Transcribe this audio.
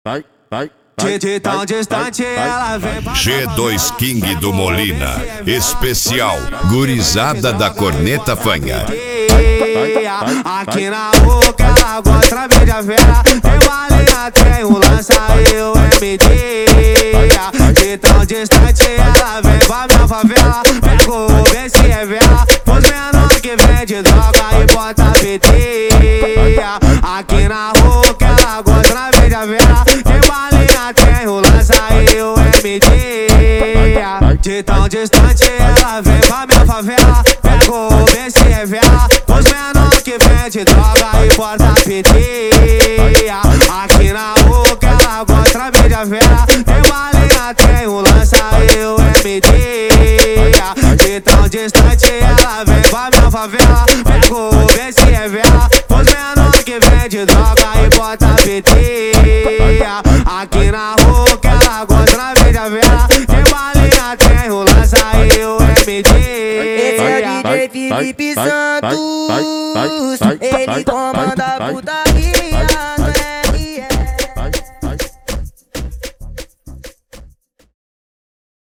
De tão distante ela vem pra G2 King do Molina, especial gurizada da corneta fanha. Aqui na boca ela gosta mídia vera. Tem uma linha, tem um lança e o MD. De tão distante ela vem pra minha favela. Pego o vê se é vela. Os menores que vende droga e bota PT. Aqui na boca ela gosta mídia vera. Tem uma linha, tem o lança e o MD. De tão distante ela vem pra minha favela. Pego o vê se é vela. Os menores que vende droga e porta PT. Aqui na boca ela gosta mídia vera. Tem uma linha, tem um lança e o MD. De tão distante ela vem pra minha favela. Pego o vê se é vela. Os menores que vende droga e porta PT. Aqui na boca ela gosta mídia vera. Tem uma linha, tem o lança e o MD. Esse é o DJ Felipe Santos, ele comanda a puta.